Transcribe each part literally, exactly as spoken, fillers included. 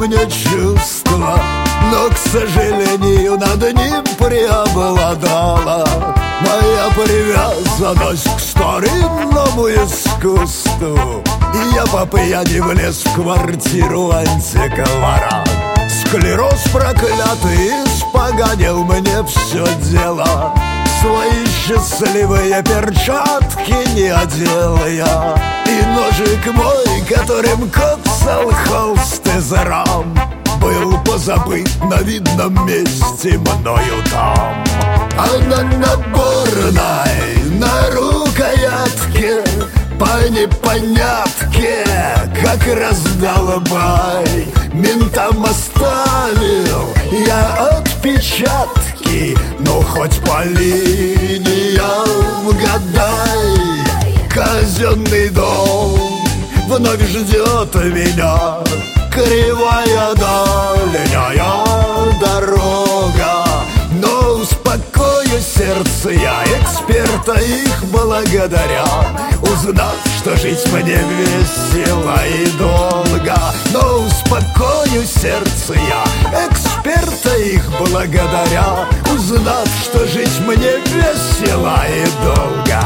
мне чувство, но, к сожалению, над ним преобладала моя привязанность к старинному искусству. И я по пьяни влез в квартиру антиквара. Склероз проклятый испоганил мне все дело. Свои счастливые перчатки не одел я, и ножик мой, которым коцал холст из рам, был позабыт на видном месте мною там. А на наборной, на рукоятке, по непонятке, как раздолбай, ментам оставил я отпечатки. Ну хоть по линиям гадай, казенный дом вновь ждет меня. Кривая дальняя дорога, но успокою сердце я эксперта их благодаря, узнав, что жить мне весело и долго. Но успокою сердце я эксперта их благодаря, узнав, что жить мне весело и долго.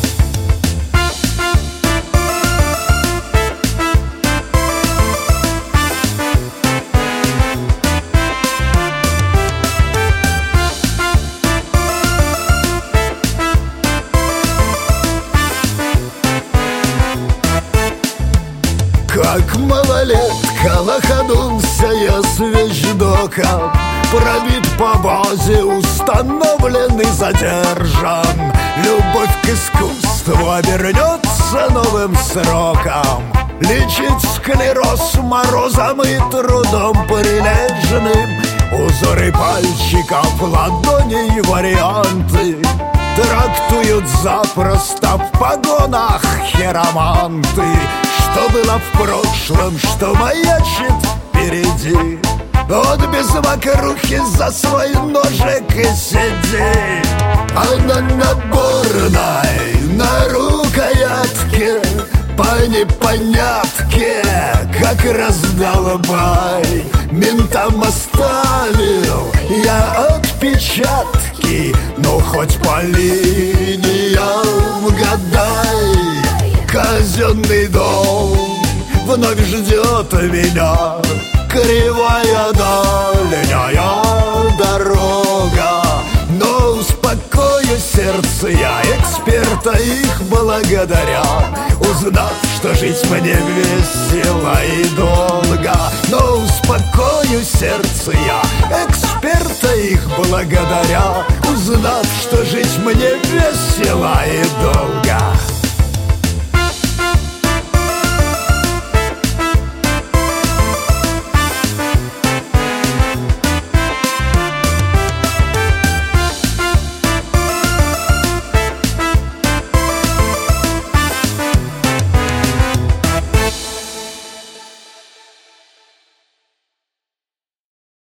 Как малолетка лоханулся я с вещдоком, пробит по базе, установлен и задержан. Любовь к искусству обернется новым сроком, лечить склероз морозом и трудом прилежным. Узоры пальчиков, ладоней варианты трактуют запросто в погонах хироманты. Что было в прошлом, что маячит впереди, вот без мокрухи за свой ножик и сиди. А на наборной, на рукоятке, по непонятке, как раздолбай, ментам оставил я отпечатки. Ну хоть по линиям гадай, казенный дом вновь ждет меня. Кривая дальняя дорога, но успокою сердце я эксперта их благодаря, узнав, что жить мне весело и долго. Но успокою сердце я эксперта их благодаря, узнав, что жить мне весело и долго.